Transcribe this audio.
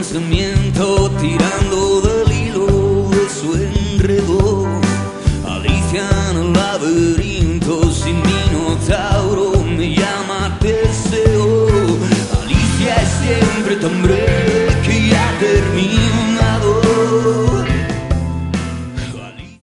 pensamiento tirando del hilo de su enredo. Alicia en el laberinto sin minotauro me llama Teseo. Alicia es siempre tan breve.